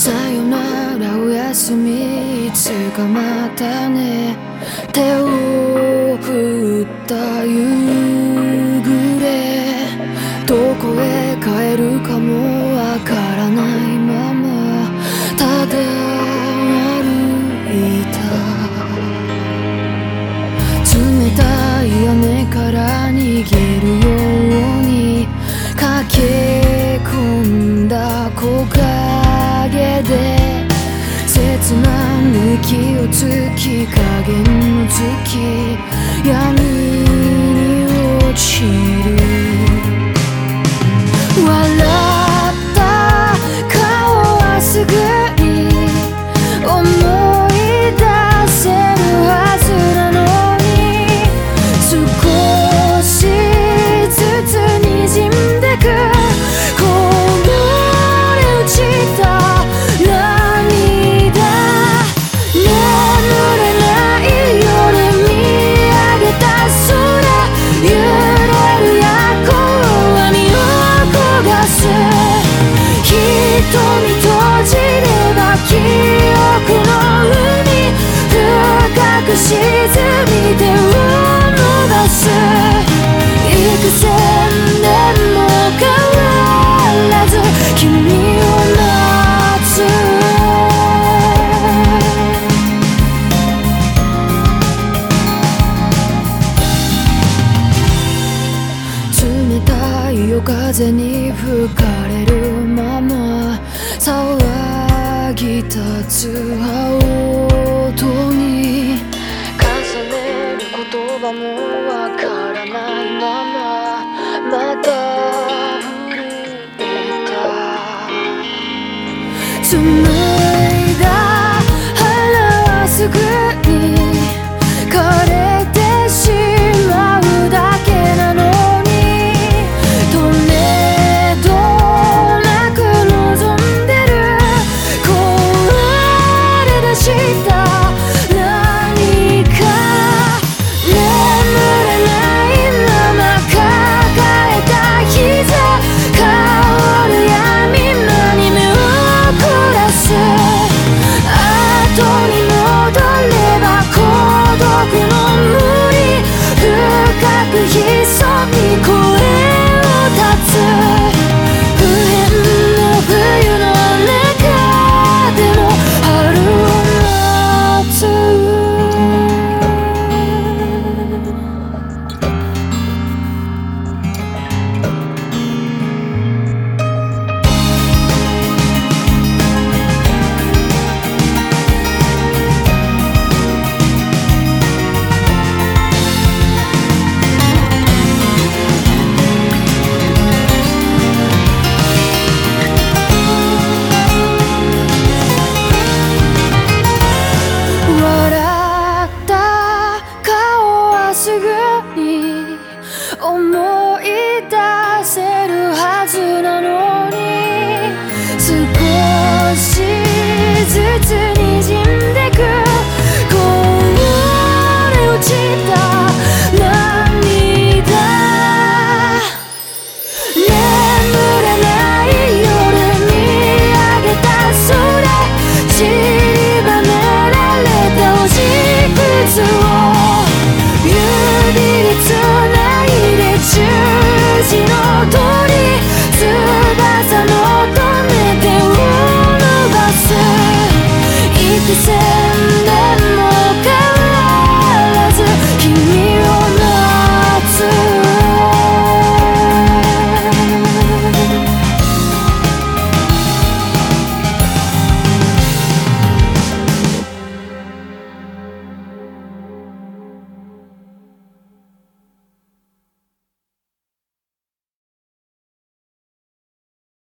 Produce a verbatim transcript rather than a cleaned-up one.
さよならおやすみいつかまたね手を振った夕暮れどこへ帰るかもわからないままただ歩いた冷たい雨から逃げるように駆け込んだ木陰で切なぬ息をつき影の月闇に落ちる笑った顔はすぐに思い出せるはずなのに少しずつ滲んでくこぼれ落ちた涙眠れない夜見上げた空揺れる夜行に焦がす瞳閉じれば記憶の海深く沈み手を伸ばす幾千年も変わらず君を待つ冷たい夜風に吹かれるまま騒ぎ立つ羽音に重ねる言葉もわからないまままた震えた紡いだ腹はすぐに枯れてしまうだけなの潜み声を立つ不変の冬の中でも春を待つすぐに思い出せるはずなのに少しずつ滲んでくこぼれ落ちた涙眠れない夜見上げた空散りばめられたおしくつを指につないで十字の鳥翼求め手を伸ばす幾千